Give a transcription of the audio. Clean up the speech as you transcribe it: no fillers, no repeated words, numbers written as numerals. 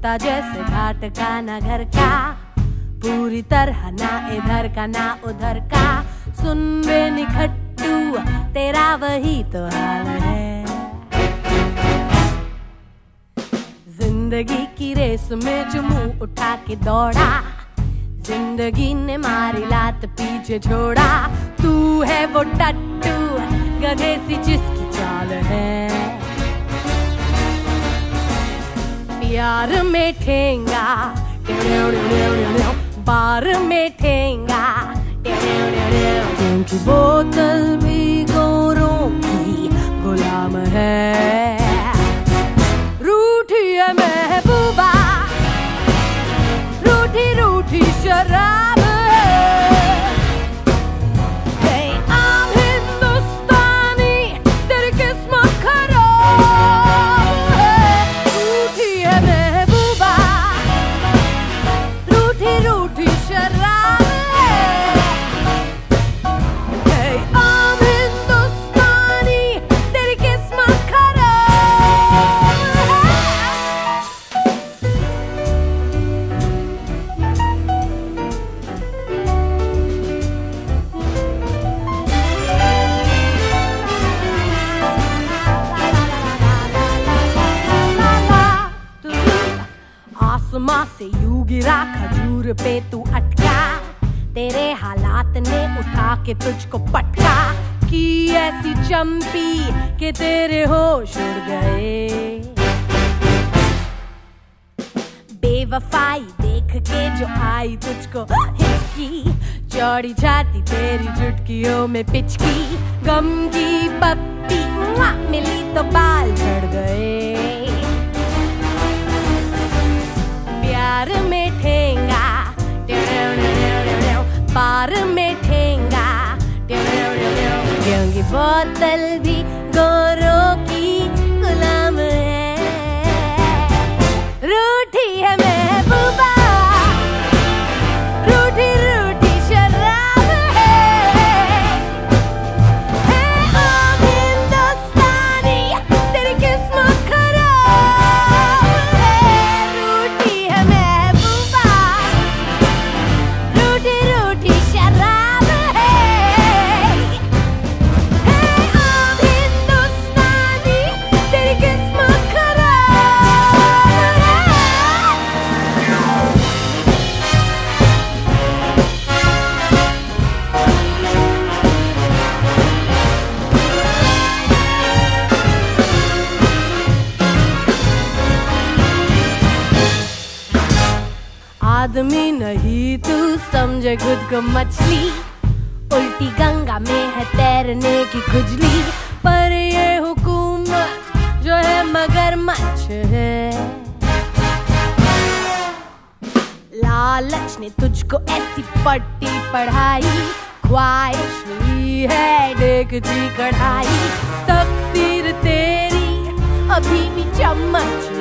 लगता जैसे घाट का ना घर का, पूरी तरह ना इधर का ना उधर का। सुन वे निखट्टू तेरा वही तो हाल है। जिंदगी की रेस में जो मुंह उठा के दौड़ा, जिंदगी ने मारी लात पीछे छोड़ा। तू है वो टट्टू गधे सी जिसकी चाल है। प्यार में ठेंगा बार में ठेंगा, क्योंकि बोतल भी गोरों की गुलाम है। रूठी है महबूबा, रूठी रूठी शराब है। आम हिंदुस्तानी तेरी किस्मत खराब है। रूठी है महबूबा, रूठी रूठी शराब है। आम हिंदुस्तानी तेरी किस्मत खराब है। आसमां से यूं गिरा खजूर पे तू अटका, तेरे हालात ने उठा के तुझको पटका। की ऐसी चंपी के तेरे होश उड़ गए। बेवफाई देख के जो आई तुझको हिचकी, चौड़ी छाती तेरी चुटकियों में पिचकी। गम की पप्पी मिली तो बाल झड़ गए। प्यार में ठेंगा पार में ठेंगा, क्योंकि बोतल भी गोरों की गुलाम है। रूठी है महबूबा, रूठी रूठी शराब है। आम हिंदुस्तानी तेरी किस्मत खराब है। रूठी है महबूबा, रूठी रूठी शराब है। आम हिंदुस्तानी तेरी किस्मत खराब है। आदमी नहीं तू समझे खुद को मछली, उल्टी गंगा में है तैरने की खुजली। पर ये हुकूमत जो है मगरमच्छ है। लालच ने तुझको ऐसी पट्टी पढ़ाई, ख्वाहिश हुई है देखती कढ़ाई। तकदीर तेरी अभी भी चम्मच